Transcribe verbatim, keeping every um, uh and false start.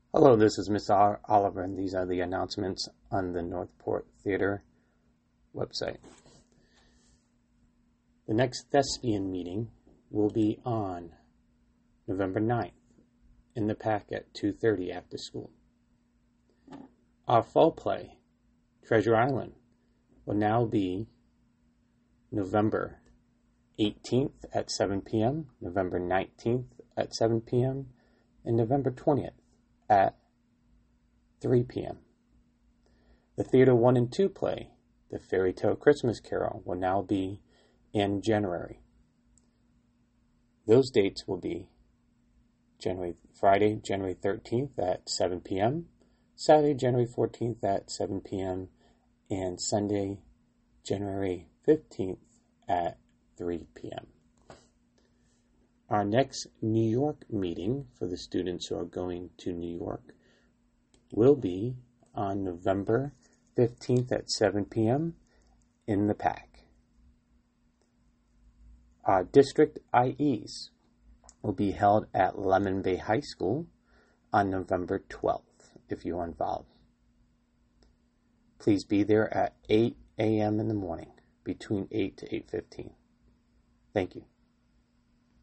Hello, this is Miss Oliver, and these are the announcements on the Northport Theater website. The next thespian meeting will be on November ninth in the P A C at two thirty after school. Our fall play, Treasure Island, will now be November eighteenth at seven p.m., November nineteenth at seven p.m., and November twentieth at three p.m. The Theater one and two play, The Fairy Tale Christmas Carol, will now be in January. Those dates will be January Friday, January thirteenth at seven p.m., Saturday, January fourteenth at seven p.m., and Sunday, January fifteenth at three p.m. Our next New York meeting for the students who are going to New York will be on November fifteenth at seven p.m. in the P A C. Our district I Es will be held at Lemon Bay High School on November twelfth, if you are involved. Please be there at eight a.m. in the morning, between eight to eight fifteen. Thank you.